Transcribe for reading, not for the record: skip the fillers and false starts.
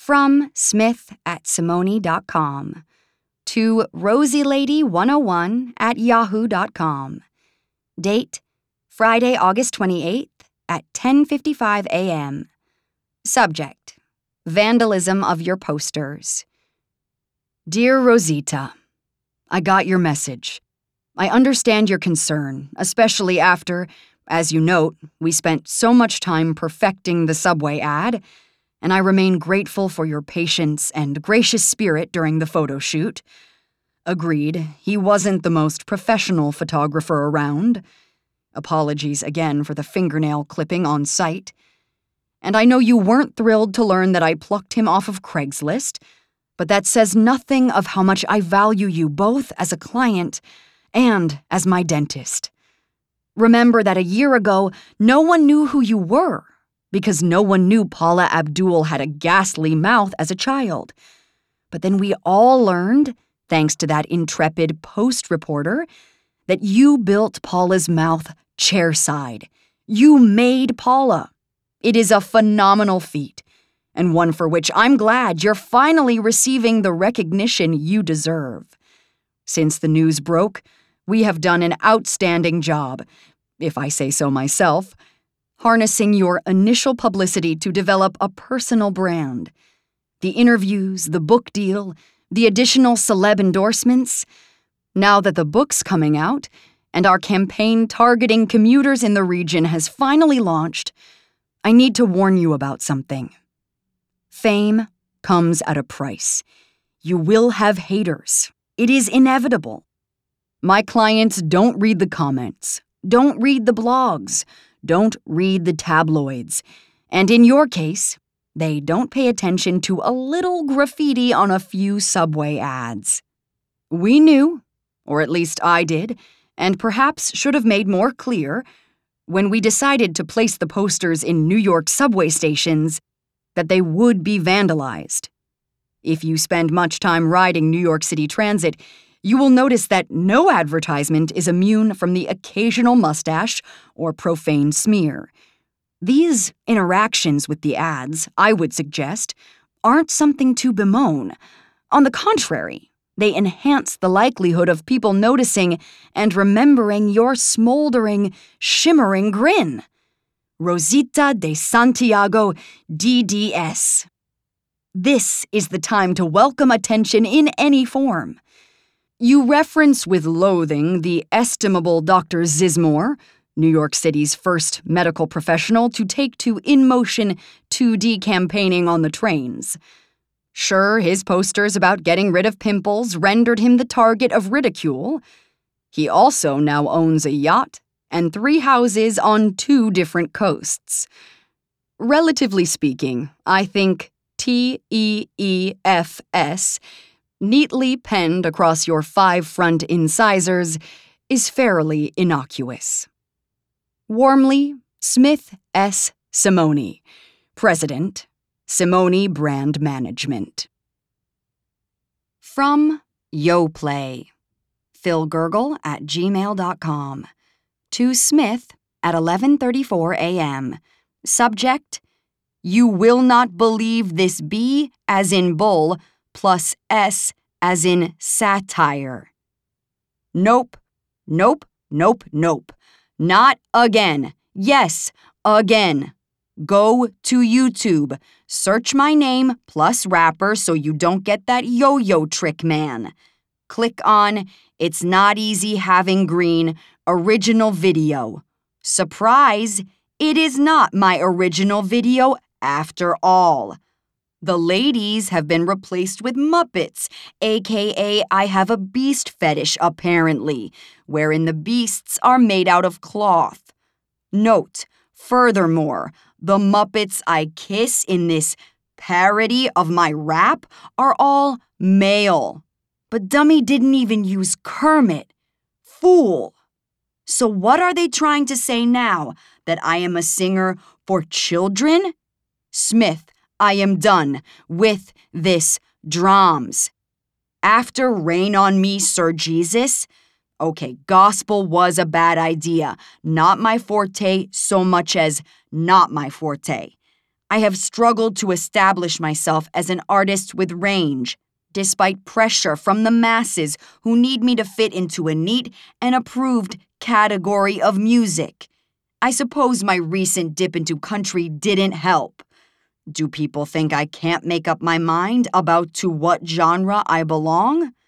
From smith@simone.com to rosielady101@yahoo.com. Date, Friday, August 28th at 10:55 a.m. Subject, vandalism of your posters. Dear Rosita, I got your message. I understand your concern, especially after, as you note, we spent so much time perfecting the subway ad, and I remain grateful for your patience and gracious spirit during the photo shoot. Agreed, he wasn't the most professional photographer around. Apologies again for the fingernail clipping on site. And I know you weren't thrilled to learn that I plucked him off of Craigslist, but that says nothing of how much I value you both as a client and as my dentist. Remember that a year ago, no one knew who you were, because no one knew Paula Abdul had a ghastly mouth as a child. But then we all learned, thanks to that intrepid Post reporter, that you built Paula's mouth chairside. You made Paula. It is a phenomenal feat, and one for which I'm glad you're finally receiving the recognition you deserve. Since the news broke, we have done an outstanding job, if I say so myself, harnessing your initial publicity to develop a personal brand. The interviews, the book deal, the additional celeb endorsements. Now that the book's coming out, and our campaign targeting commuters in the region has finally launched, I need to warn you about something. Fame comes at a price. You will have haters. It is inevitable. My clients don't read the comments, don't read the blogs, don't read the tabloids, and in your case, they don't pay attention to a little graffiti on a few subway ads. We knew, or at least I did, and perhaps should have made more clear, when we decided to place the posters in New York subway stations, that they would be vandalized. If you spend much time riding New York City Transit, you will notice that no advertisement is immune from the occasional mustache or profane smear. These interactions with the ads, I would suggest, aren't something to bemoan. On the contrary, they enhance the likelihood of people noticing and remembering your smoldering, shimmering grin. Rosita de Santiago, DDS. This is the time to welcome attention in any form. You reference with loathing the estimable Dr. Zizmore, New York City's first medical professional to take to in-motion 2D campaigning on the trains. Sure, his posters about getting rid of pimples rendered him the target of ridicule. He also now owns a yacht and 3 houses on 2 different coasts. Relatively speaking, I think TEEFS, neatly penned across your 5 front incisors, is fairly innocuous. Warmly, Smith S. Simone, President, Simone Brand Management. From YoPlay, philgergel@gmail.com. To Smith at 11:34 a.m. Subject, you will not believe this B as in bull plus S as in satire. Nope, nope, nope, nope. Not again. Yes, again. Go to YouTube. Search my name plus rapper so you don't get that yo-yo trick, man. Click on It's Not Easy Having Green original video. Surprise! It is not my original video after all. The ladies have been replaced with Muppets, aka I have a beast fetish apparently, wherein the beasts are made out of cloth. Note, furthermore, the Muppets I kiss in this parody of my rap are all male. But Dummy didn't even use Kermit. Fool! So what are they trying to say now? That I am a singer for children? Smith, I am done with this drams. After Rain on Me, Sir Jesus? Okay, gospel was a bad idea. Not my forte so much as not my forte. I have struggled to establish myself as an artist with range, despite pressure from the masses who need me to fit into a neat and approved category of music. I suppose my recent dip into country didn't help. Do people think I can't make up my mind about to what genre I belong?